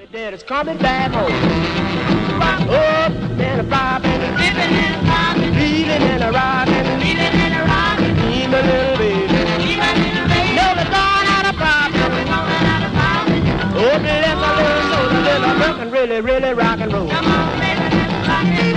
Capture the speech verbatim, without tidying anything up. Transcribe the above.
Daddy's coming back home. Up and a bobbing, dipping and a bobbing, leaving and a rocking, leaving and a rocking. Me, my little baby, me, my little baby. No, we're going out of problem, we're going out of problem. Oh, bless our little soul, a little rock and really, really rock and roll. Come on, baby, let's rock it.